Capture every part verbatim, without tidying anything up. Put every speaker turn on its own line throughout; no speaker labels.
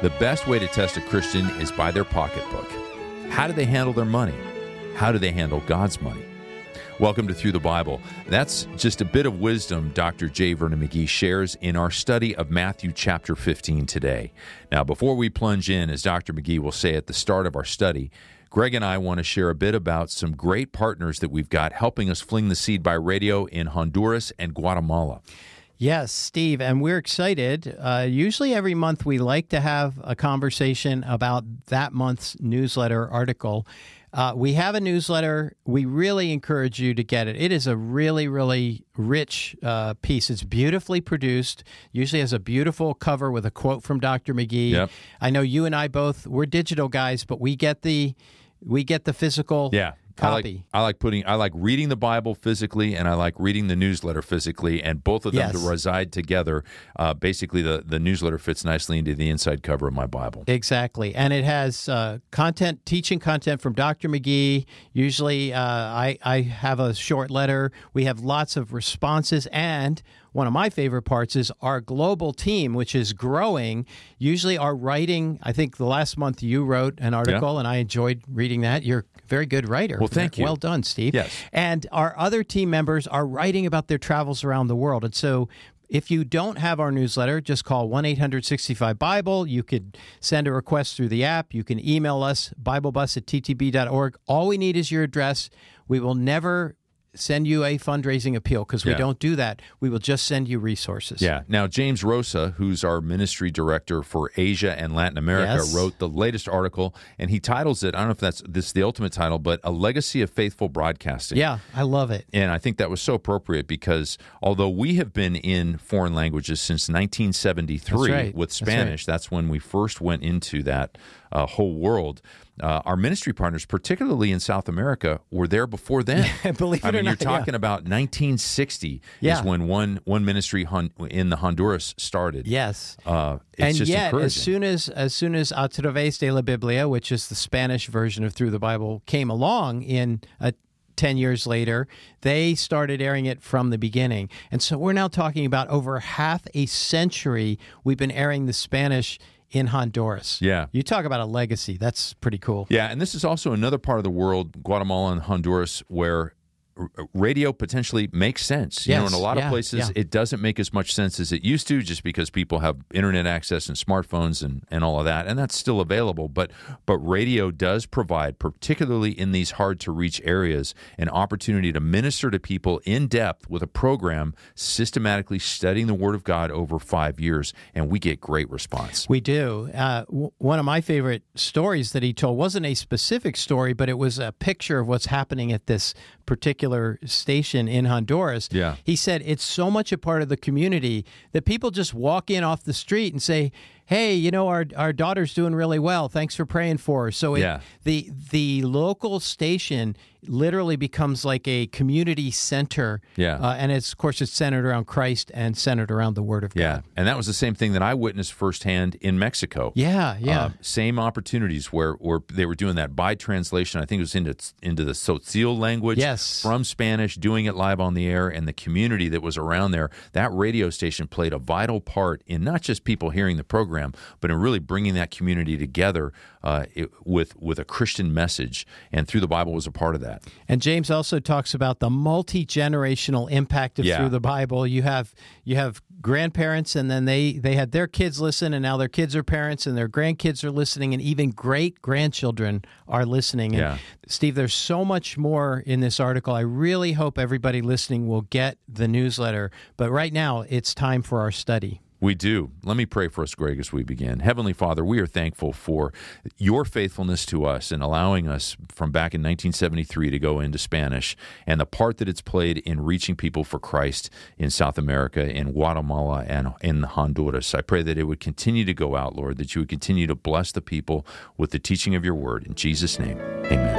The best way to test a Christian is by their pocketbook. How do they handle their money? How do they handle God's money? Welcome to Through the Bible. That's just a bit of wisdom Doctor J. Vernon McGee shares in our study of Matthew chapter fifteen today. Now, before we plunge in, as Doctor McGee will say at the start of our study, Greg and I want to share a bit about some great partners that we've got helping us fling the seed by radio in Honduras and Guatemala.
Yes, Steve, and we're excited. Uh, usually every month we like to have a conversation about that month's newsletter article. Uh, we have a newsletter. We really encourage you to get it. It is a really, really rich uh, piece. It's beautifully produced, usually has a beautiful cover with a quote from Doctor McGee.
Yep.
I know you and I both, we're digital guys, but we get the we get the physical
yeah.
copy.
I like, I like putting. I like reading the Bible physically, and I like reading the newsletter physically, and both of them
Yes.
to reside together. Uh, basically, the, the newsletter fits nicely into the inside cover of my Bible.
Exactly, and it has uh, content, teaching content from Doctor McGee. Usually, uh, I I have a short letter. We have lots of responses, and one of my favorite parts is our global team, which is growing. Usually, our writing. I think the last month you wrote an article,
Yeah.
and I enjoyed reading that. You're a very good writer.
Well, thank you.
Well done, Steve.
Yes.
And our other team members are writing about their travels around the world. And so if you don't have our newsletter, just call one eight hundred sixty-five Bible. You could send a request through the app. You can email us, biblebus at t t b dot org. All we need is your address. We will never send you a fundraising appeal because we
Yeah.
don't do that. We will just send you resources.
Yeah. Now, James Rosa, who's our ministry director for Asia and Latin America,
Yes.
wrote the latest article, and he titles it, I don't know if that's this is the ultimate title, but A Legacy of Faithful Broadcasting.
Yeah, I love it.
And I think that was so appropriate because although we have been in foreign languages since nineteen seventy-three
That's right.
with
That's
Spanish, that's, when we first went into that uh, whole world. Uh, our ministry partners, particularly in South America, were there before then.
Believe it
I mean,
or
you're
not, yeah.
talking about nineteen sixty
Yeah.
is when one one ministry hon- in the Honduras started.
Yes.
Uh, it's
and
just
yet,
encouraging.
as soon as as soon as A Través de la Biblia, which is the Spanish version of Through the Bible, came along in a ten years later, they started airing it from the beginning. And so we're now talking about over half a century we've been airing the Spanish in Honduras.
Yeah.
You talk about a legacy. That's pretty cool.
Yeah, and this is also another part of the world, Guatemala and Honduras, where r- radio potentially makes sense. You know,
Yes,
in a lot
yeah,
of places,
yeah.
it doesn't make as much sense as it used to just because people have internet access and smartphones and, and all of that, and that's still available. But but radio does provide, particularly in these hard-to-reach areas, an opportunity to minister to people in depth with a program systematically studying the Word of God over five years, and we get great response.
We do. Uh, w- one of my favorite stories that he told wasn't a specific story, but it was a picture of what's happening at this particular station in Honduras.
Yeah.
He said it's so much a part of the community that people just walk in off the street and say, hey, you know, our our daughter's doing really well. Thanks for praying for her. So it,
Yeah.
the the local station literally becomes like a community center.
Yeah.
Uh, and it's, of course, it's centered around Christ and centered around the Word of
Yeah,
God.
and that was the same thing that I witnessed firsthand in Mexico.
Yeah, yeah.
Uh, same opportunities where, where they were doing that by translation. I think it was into into the Tzotzil language
Yes.
from Spanish, doing it live on the air, and the community that was around there. That radio station played a vital part in not just people hearing the program, but in really bringing that community together uh, it, with with a Christian message. And Through the Bible was a part of that.
And James also talks about the multi-generational impact of
Yeah.
Through the Bible. You have you have grandparents, and then they, they had their kids listen, and now their kids are parents, and their grandkids are listening, and even great-grandchildren are listening. And
Yeah.
Steve, there's so much more in this article. I really hope everybody listening will get the newsletter. But right now, it's time for our study.
We do. Let me pray for us, Greg, as we begin. Heavenly Father, we are thankful for your faithfulness to us and allowing us from back in nineteen seventy-three to go into Spanish and the part that it's played in reaching people for Christ in South America, in Guatemala, and in Honduras. I pray that it would continue to go out, Lord, that you would continue to bless the people with the teaching of your word. In Jesus' name, amen.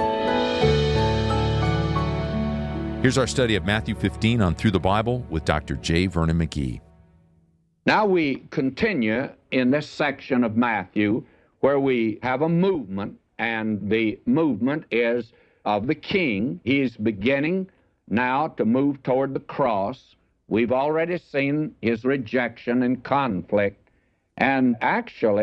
Here's our study of Matthew fifteen on Through the Bible with Doctor J. Vernon McGee.
Now we continue in this section of Matthew where we have a movement, and the movement is of the king. He's beginning now to move toward the cross. We've already seen his rejection and conflict, and actually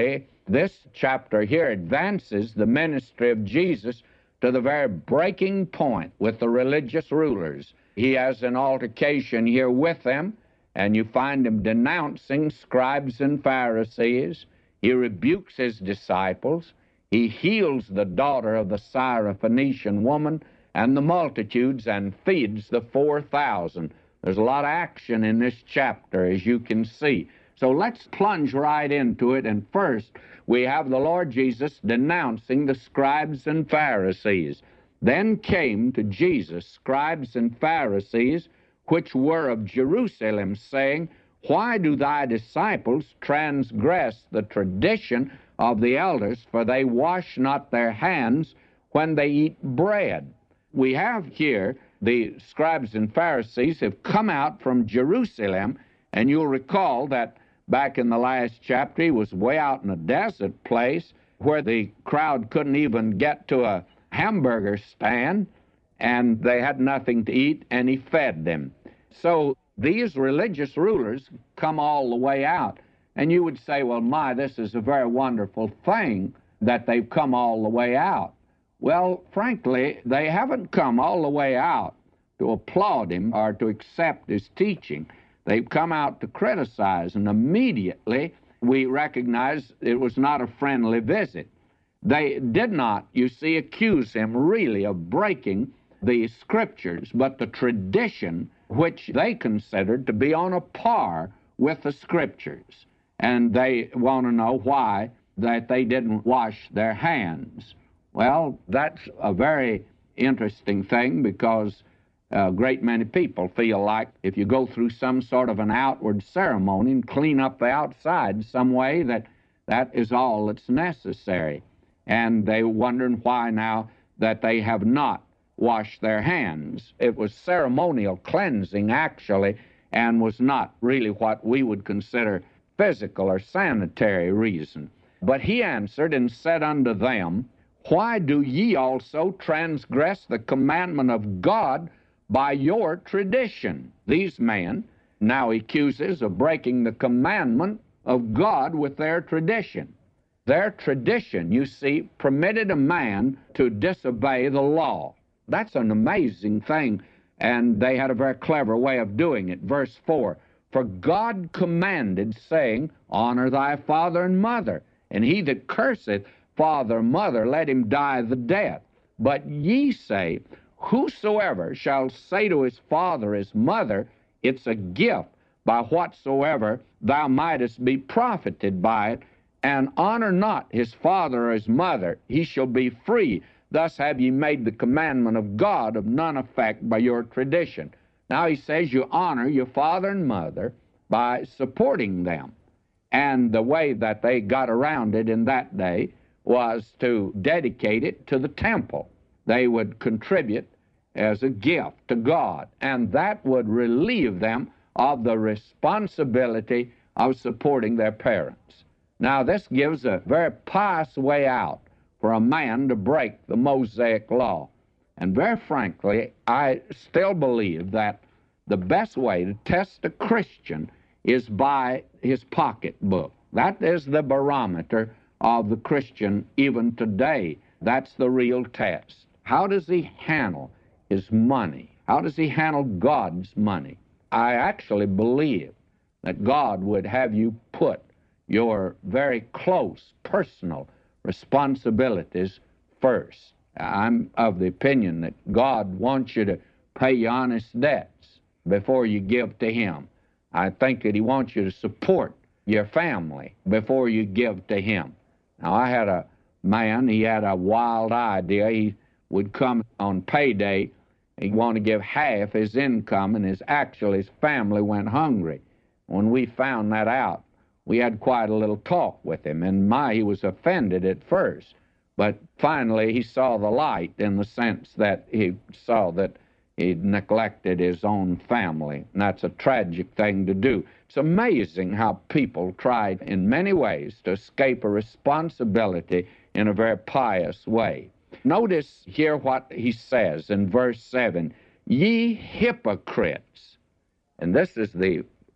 This chapter here advances the ministry of Jesus to the very breaking point with the religious rulers. He has an altercation here with them, and you find him denouncing scribes and Pharisees. He rebukes his disciples. He heals the daughter of the Syrophoenician woman and the multitudes and feeds the four thousand. There's a lot of action in this chapter, as you can see. So let's plunge right into it. And first, we have the Lord Jesus denouncing the scribes and Pharisees. Then came to Jesus scribes and Pharisees, which were of Jerusalem, saying, Why do thy disciples transgress the tradition of the elders, for they wash not their hands when they eat bread? We have here the scribes and Pharisees have come out from Jerusalem, and you'll recall that back in the last chapter, he was way out in a desert place where the crowd couldn't even get to a hamburger stand, and they had nothing to eat, and he fed them. So these religious rulers come all the way out, and you would say, well, my, this is a very wonderful thing that they've come all the way out. Well, frankly, they haven't come all the way out to applaud him or to accept his teaching. They've come out to criticize, and immediately we recognize it was not a friendly visit. They did not, you see, accuse him really of breaking the Scriptures, but the tradition which they considered to be on a par with the Scriptures. And they want to know why that they didn't wash their hands. Well, that's a very interesting thing, because a great many people feel like if you go through some sort of an outward ceremony and clean up the outside some way, that that is all that's necessary. And they're wondering why now that they have not washed their hands. It was ceremonial cleansing, actually, and was not really what we would consider physical or sanitary reason. But he answered and said unto them, Why do ye also transgress the commandment of God by your tradition? These men now he accuses of breaking the commandment of God with their tradition. Their tradition, you see, permitted a man to disobey the law. That's an amazing thing, and they had a very clever way of doing it. Verse four, For God commanded, saying, Honor thy father and mother, and he that curseth father or mother, let him die the death. But ye say, Whosoever shall say to his father or his mother, It's a gift, by whatsoever thou mightest be profited by it, and honor not his father or his mother, he shall be free. Thus have ye made the commandment of God of none effect by your tradition. Now he says you honor your father and mother by supporting them. And the way that they got around it in that day was to dedicate it to the temple. They would contribute as a gift to God, and that would relieve them of the responsibility of supporting their parents. Now, this gives a very pious way out for a man to break the Mosaic law. And very frankly, I still believe that the best way to test a Christian is by his pocketbook. That is the barometer of the Christian even today. That's the real test. How does he handle his money? How does he handle God's money? I actually believe that God would have you put your very close personal responsibilities first. I'm of the opinion that God wants you to pay your honest debts before you give to him. I think that he wants you to support your family before you give to him. Now, I had a man, he had a wild idea. He would come on payday, he'd want to give half his income, and his actually his family went hungry. When we found that out, we had quite a little talk with him, and my, he was offended at first. But finally, he saw the light in the sense that he saw that he'd neglected his own family, and that's a tragic thing to do. It's amazing how people try in many ways to escape a responsibility in a very pious way. Notice here what he says in verse seven, Ye hypocrites. And this is the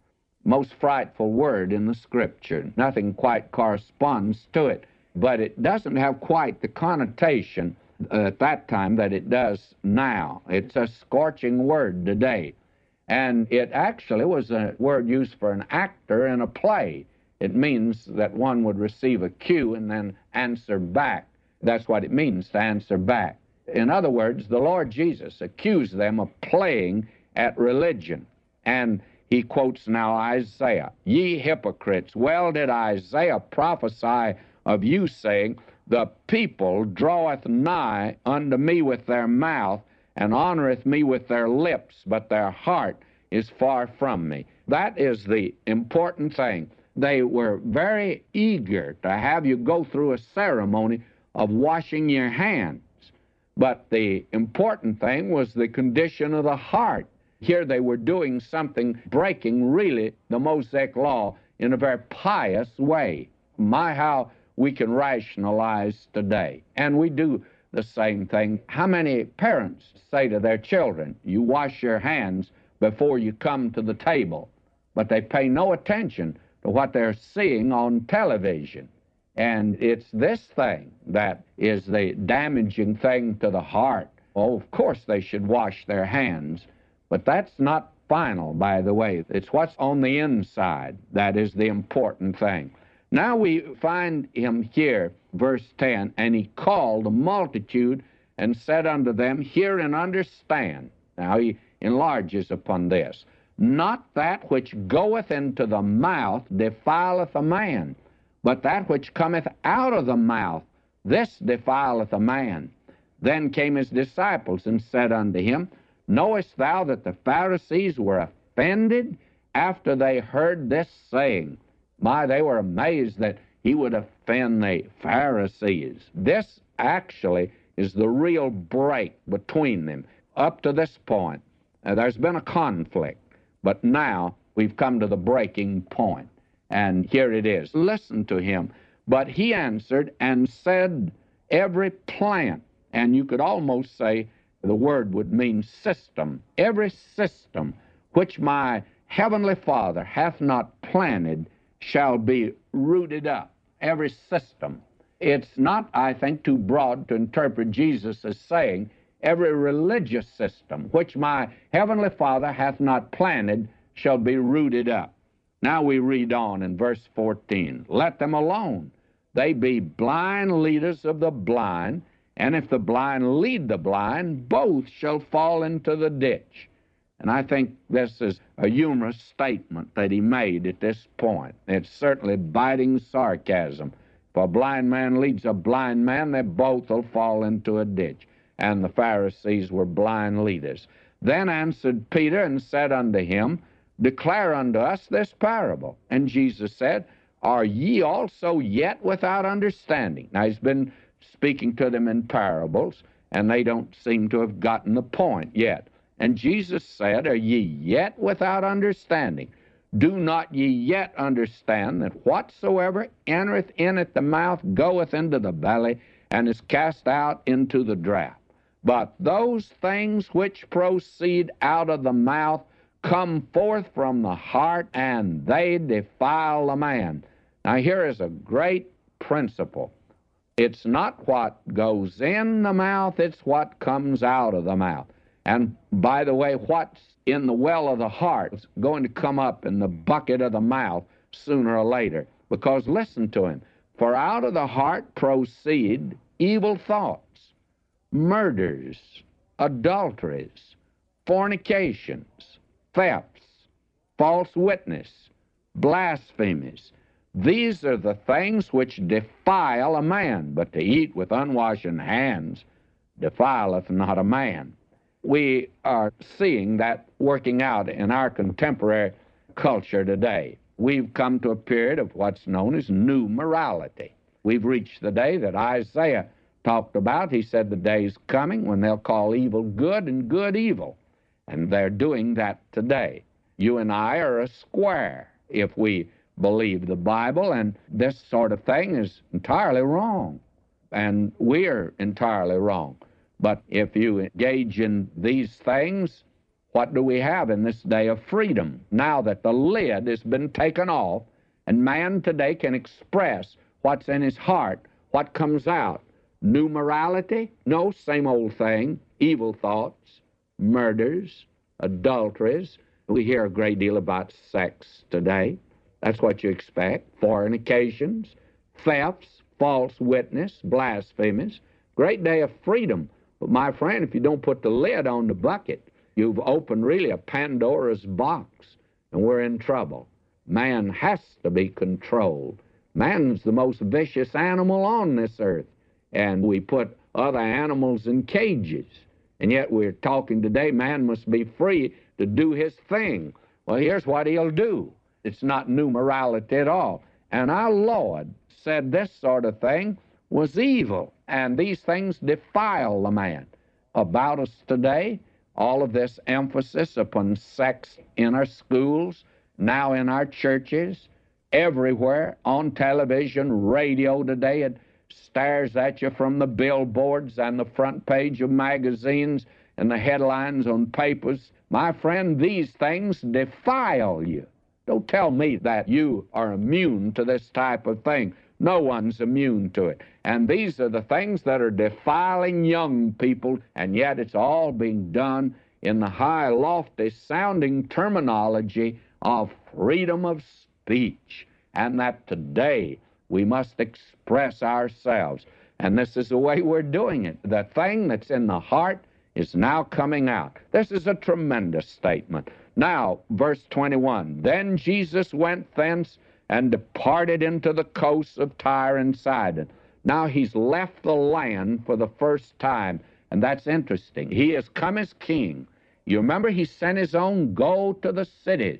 most frightful word in the Scripture. Nothing quite corresponds to it, but it doesn't have quite the connotation uh, at that time that it does now. It's a scorching word today. And it actually was a word used for an actor in a play. It means that one would receive a cue and then answer back. That's what it means, to answer back. In other words, the Lord Jesus accused them of playing at religion. And he quotes now Isaiah, "Ye hypocrites, well did Isaiah prophesy of you, saying, The people draweth nigh unto me with their mouth, and honoreth me with their lips, but their heart is far from me." That is the important thing. They were very eager to have you go through a ceremony of washing your hands. But the important thing was the condition of the heart. Here they were doing something, breaking really the Mosaic law in a very pious way. My, how we can rationalize today. And we do the same thing. How many parents say to their children, you wash your hands before you come to the table, but they pay no attention to what they're seeing on television. And it's this thing that is the damaging thing to the heart. Oh, of course they should wash their hands, but that's not final, by the way. It's what's on the inside that is the important thing. Now we find him here, verse ten, "And he called the multitude and said unto them, Hear and understand." Now he enlarges upon this. "Not that which goeth into the mouth defileth a man, but that which cometh out of the mouth, this defileth a man. Then came his disciples and said unto him, Knowest thou that the Pharisees were offended after they heard this saying?" My, they were amazed that he would offend the Pharisees. This actually is the real break between them. Up to this point, uh, there's been a conflict, but now we've come to the breaking point. And here it is. Listen to him. "But he answered and said, Every plant," and you could almost say the word would mean system, "every system which my heavenly Father hath not planted shall be rooted up." Every system. It's not, I think, too broad to interpret Jesus as saying, every religious system which my heavenly Father hath not planted shall be rooted up. Now we read on in verse fourteen. "Let them alone. They be blind leaders of the blind, and if the blind lead the blind, both shall fall into the ditch." And I think this is a humorous statement that he made at this point. It's certainly biting sarcasm. If a blind man leads a blind man, they both will fall into a ditch. And the Pharisees were blind leaders. "Then answered Peter and said unto him, Declare unto us this parable. And Jesus said, Are ye also yet without understanding?" Now he's been speaking to them in parables, and they don't seem to have gotten the point yet. And Jesus said, Are ye yet without understanding? Do not ye yet understand that whatsoever entereth in at the mouth goeth into the belly, and is cast out into the draught? But those things which proceed out of the mouth come forth from the heart, and they defile a man. Now here is a great principle. It's not what goes in the mouth, it's what comes out of the mouth. And by the way, what's in the well of the heart is going to come up in the bucket of the mouth sooner or later. Because listen to him. "For out of the heart proceed evil thoughts, murders, adulteries, fornications, thefts, false witness, blasphemies. These are the things which defile a man, but to eat with unwashen hands defileth not a man." We are seeing that working out in our contemporary culture today. We've come to a period of what's known as new morality. We've reached the day that Isaiah talked about. He said the day's coming when they'll call evil good and good evil. And they're doing that today. You and I are a square if we believe the Bible, and this sort of thing is entirely wrong. And we're entirely wrong. But if you engage in these things, what do we have in this day of freedom? Now that the lid has been taken off, and man today can express what's in his heart, what comes out. New morality? No, same old thing. Evil thoughts, murders, adulteries. We hear a great deal about sex today. That's what you expect. Fornications, thefts, false witness, blasphemies. Great day of freedom. But my friend, if you don't put the lid on the bucket, you've opened really a Pandora's box, and we're in trouble. Man has to be controlled. Man's the most vicious animal on this earth, and we put other animals in cages. And yet we're talking today, man must be free to do his thing. Well, here's what he'll do. It's not new morality at all. And our Lord said this sort of thing was evil, and these things defile the man. About us today, all of this emphasis upon sex in our schools, now in our churches, everywhere, on television, radio today, it stares at you from the billboards and the front page of magazines and the headlines on papers. My friend, these things defile you. Don't tell me that you are immune to this type of thing. No one's immune to it. And these are the things that are defiling young people, and yet it's all being done in the high, lofty sounding terminology of freedom of speech, and that today we must express ourselves. And this is the way we're doing it. The thing that's in the heart is now coming out. This is a tremendous statement. Now, verse twenty-one, then Jesus went thence and departed into the coasts of Tyre and Sidon. Now he's left the land for the first time, and that's interesting. He has come as king. You remember he sent his own, go to the cities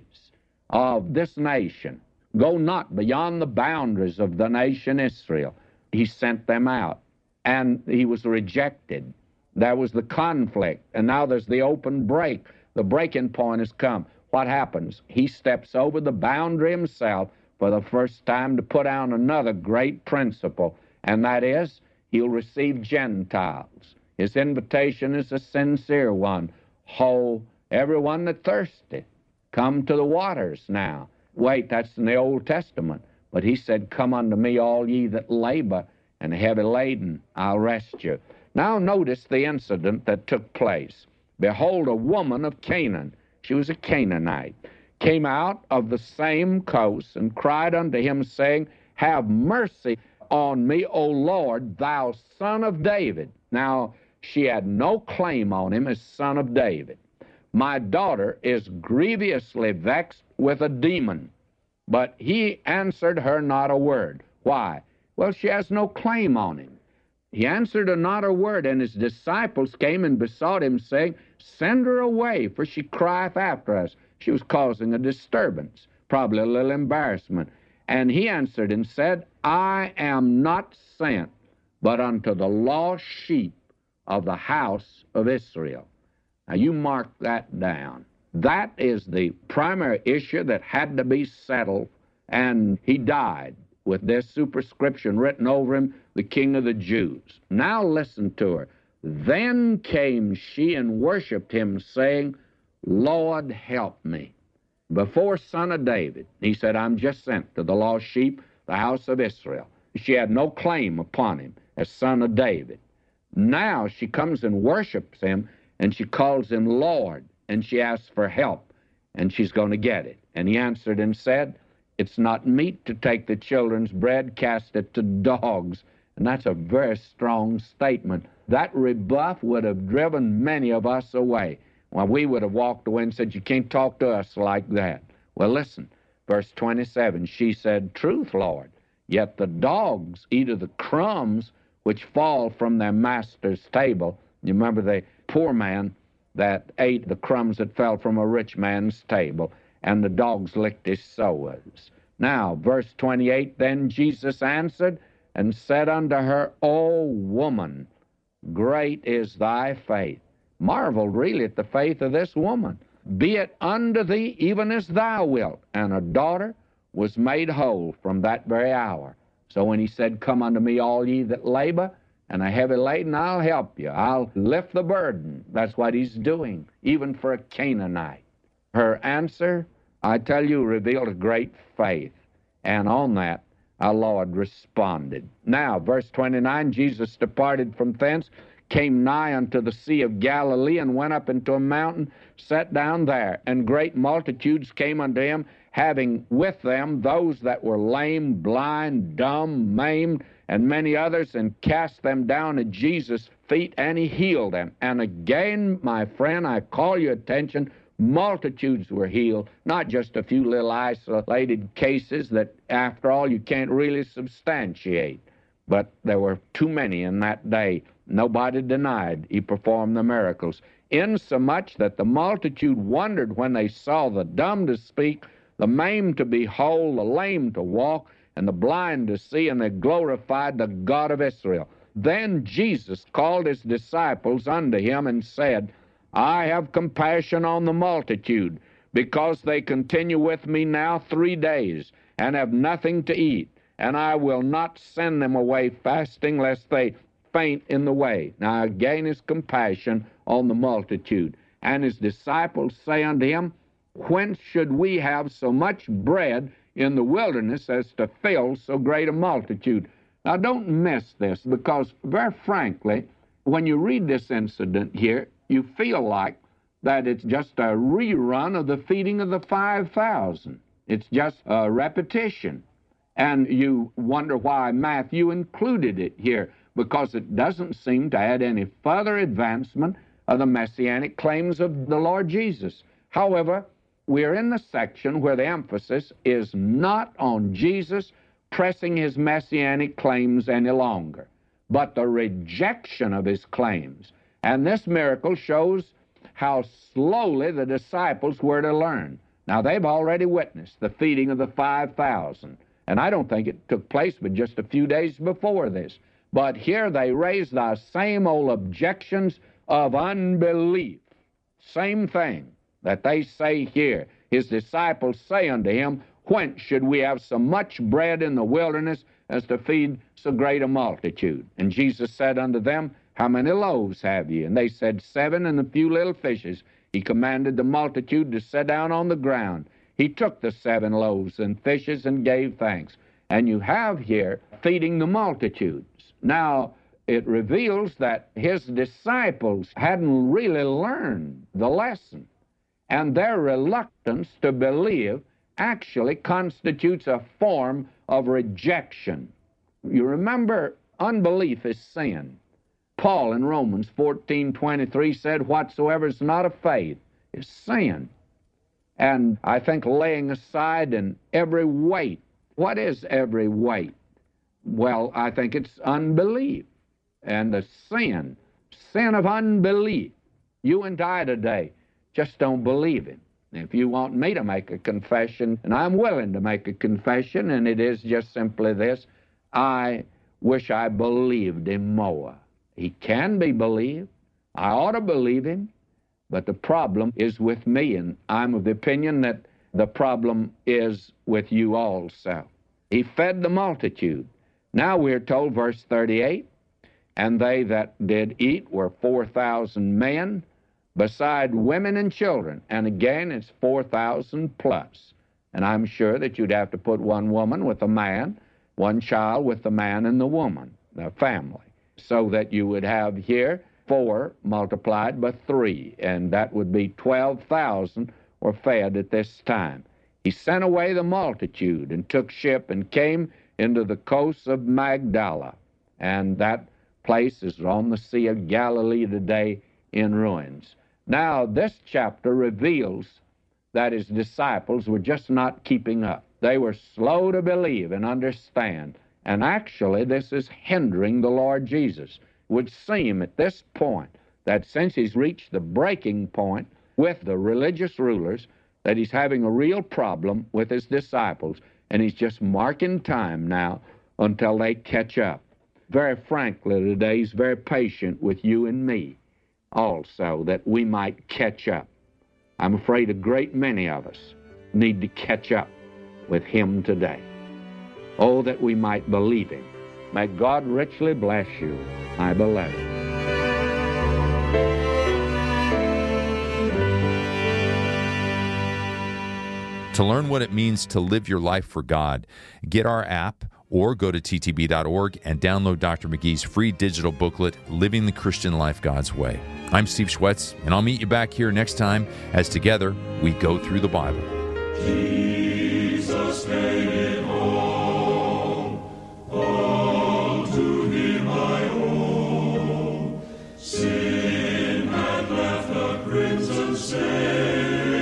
of this nation. Go not beyond the boundaries of the nation Israel. He sent them out, and he was rejected. There was the conflict, and now there's the open break. The breaking point has come. What happens? He steps over the boundary himself for the first time to put out another great principle, and that is he'll receive Gentiles. His invitation is a sincere one. Ho, everyone that thirsteth, come to the waters now. Wait, that's in the Old Testament. But he said, come unto me, all ye that labor and are heavy laden, I'll rest you. Now notice the incident that took place. Behold, a woman of Canaan, she was a Canaanite, came out of the same coast and cried unto him, saying, have mercy on me, O Lord, thou son of David. Now, she had no claim on him as son of David. My daughter is grievously vexed with a demon. But he answered her not a word. Why? Well, she has no claim on him. He answered her not a word, and his disciples came and besought him, saying, send her away, for she crieth after us. She was causing a disturbance, probably a little embarrassment. And he answered and said, I am not sent, but unto the lost sheep of the house of Israel. Now, you mark that down. That is the primary issue that had to be settled, and he died with this superscription written over him, the King of the Jews. Now listen to her. Then came she and worshipped him, saying, Lord, help me. Before son of David, he said, I'm just sent to the lost sheep, the house of Israel. She had no claim upon him as son of David. Now she comes and worships him, and she calls him Lord, and she asks for help, and she's going to get it. And he answered and said, it's not meet to take the children's bread, cast it to dogs. And that's a very strong statement. That rebuff would have driven many of us away. Well, we would have walked away and said, you can't talk to us like that. Well, listen, verse twenty-seven, she said, truth, Lord, yet the dogs eat of the crumbs which fall from their master's table. You remember the poor man that ate the crumbs that fell from a rich man's table, and the dogs licked his sores. Now, verse twenty-eight, then Jesus answered and said unto her, O woman, great is thy faith. Marveled really at the faith of this woman. Be it unto thee even as thou wilt. And her daughter was made whole from that very hour. So when he said, come unto me all ye that labor and are heavy laden, I'll help you. I'll lift the burden. That's what he's doing, even for a Canaanite. Her answer, I tell you, revealed great faith. And on that, our Lord responded. Now, verse twenty-nine, Jesus departed from thence, came nigh unto the Sea of Galilee, and went up into a mountain, sat down there. And great multitudes came unto him, having with them those that were lame, blind, dumb, maimed, and many others, and cast them down at Jesus' feet, and he healed them. And again, my friend, I call your attention, multitudes were healed, not just a few little isolated cases that, after all, you can't really substantiate. But there were too many in that day. Nobody denied he performed the miracles, insomuch that the multitude wondered when they saw the dumb to speak, the maimed to be whole, the lame to walk, and the blind to see, and they glorified the God of Israel. Then Jesus called his disciples unto him and said, I have compassion on the multitude, because they continue with me now three days, and have nothing to eat, and I will not send them away fasting, lest they faint in the way. Now again his compassion on the multitude. And his disciples say unto him, Whence should we have so much bread in the wilderness as to fill so great a multitude? Now don't miss this, because very frankly, when you read this incident here, you feel like that it's just a rerun of the feeding of the five thousand. It's just a repetition. And you wonder why Matthew included it here, because it doesn't seem to add any further advancement of the messianic claims of the Lord Jesus. However, we are in the section where the emphasis is not on Jesus pressing his messianic claims any longer, but the rejection of his claims. And this miracle shows how slowly the disciples were to learn. Now, they've already witnessed the feeding of the five thousand, and I don't think it took place but just a few days before this. But here they raised the same old objections of unbelief. Same thing that they say here. His disciples say unto him, Whence should we have so much bread in the wilderness as to feed so great a multitude? And Jesus said unto them, How many loaves have ye? And they said, Seven, and a few little fishes. He commanded the multitude to sit down on the ground. He took the seven loaves and fishes and gave thanks. And you have here feeding the multitudes. Now, it reveals that his disciples hadn't really learned the lesson. And their reluctance to believe actually constitutes a form of rejection. You remember, unbelief is sin. Paul in Romans fourteen twenty-three said, Whatsoever is not of faith is sin. And I think laying aside in every weight. What is every weight? Well, I think it's unbelief and the sin, sin of unbelief. You and I today just don't believe him. If you want me to make a confession, and I'm willing to make a confession, and it is just simply this, I wish I believed him more. He can be believed. I ought to believe him, but the problem is with me, and I'm of the opinion that the problem is with you also. He fed the multitude. Now we're told, verse thirty-eight, and they that did eat were four thousand men, beside women and children. And again, it's four thousand plus. And I'm sure that you'd have to put one woman with a man, one child with the man and the woman, the family, so that you would have here four multiplied by three, and that would be twelve thousand were fed at this time. He sent away the multitude and took ship and came into the coasts of Magdala, and that place is on the Sea of Galilee today in ruins. Now, this chapter reveals that his disciples were just not keeping up. They were slow to believe and understand, and actually this is hindering the Lord Jesus. It would seem at this point that since he's reached the breaking point with the religious rulers, that he's having a real problem with his disciples, and he's just marking time now until they catch up. Very frankly, today he's very patient with you and me also, that we might catch up. I'm afraid a great many of us need to catch up with him today. Oh, that we might believe him May God richly bless you, my beloved.
To learn what it means to live your life for God, get our app or go to T T B dot org and download Doctor McGee's free digital booklet, Living the Christian Life God's Way. I'm Steve Schwetz, and I'll meet you back here next time as together we go through the Bible.
Jesus made it all, all to Him I owe. Sin had left a crimson stain.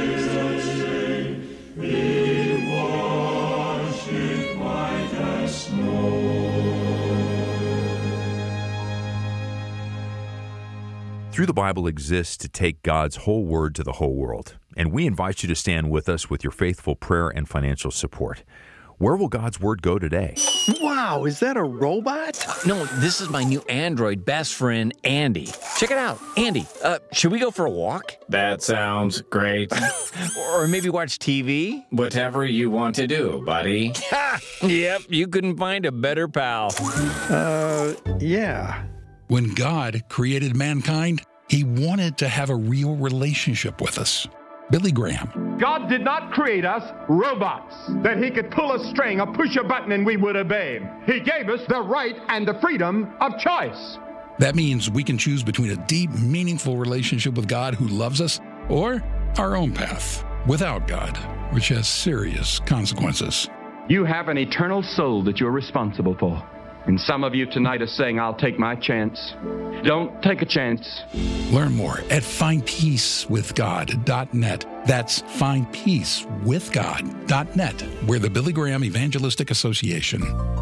Through the Bible exists to take God's whole word to the whole world, and we invite you to stand with us with your faithful prayer and financial support. Where will God's word go today?
Wow, is that a robot?
No, this is my new Android best friend, Andy. Check it out. Andy, uh, should we go for a walk?
That sounds great.
Or maybe watch T V?
Whatever you want to do, buddy.
Ha! Yep, you couldn't find a better pal.
Uh, yeah.
When God created mankind, He wanted to have a real relationship with us. Billy Graham.
God did not create us robots that He could pull a string or push a button and we would obey Him. He gave us the right and the freedom of choice.
That means we can choose between a deep, meaningful relationship with God who loves us or our own path without God, which has serious consequences.
You have an eternal soul that you're responsible for. And some of you tonight are saying, I'll take my chance. Don't take a chance.
Learn more at find peace with god dot net. That's find peace with god dot net. We're the Billy Graham Evangelistic Association.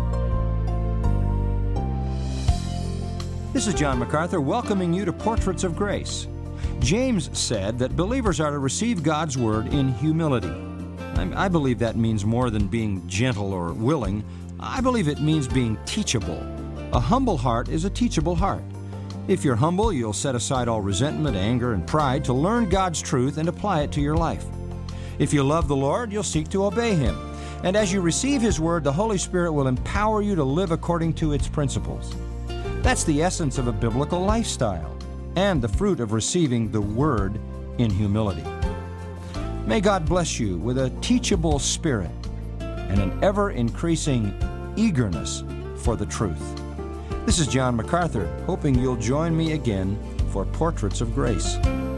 This is John MacArthur welcoming you to Portraits of Grace. James said that believers are to receive God's Word in humility. I, I believe that means more than being gentle or willing. I believe it means being teachable. A humble heart is a teachable heart. If you're humble, you'll set aside all resentment, anger, and pride to learn God's truth and apply it to your life. If you love the Lord, you'll seek to obey Him. And as you receive His Word, the Holy Spirit will empower you to live according to its principles. That's the essence of a biblical lifestyle and the fruit of receiving the Word in humility. May God bless you with a teachable spirit and an ever-increasing eagerness for the truth. This is John MacArthur, hoping you'll join me again for Portraits of Grace.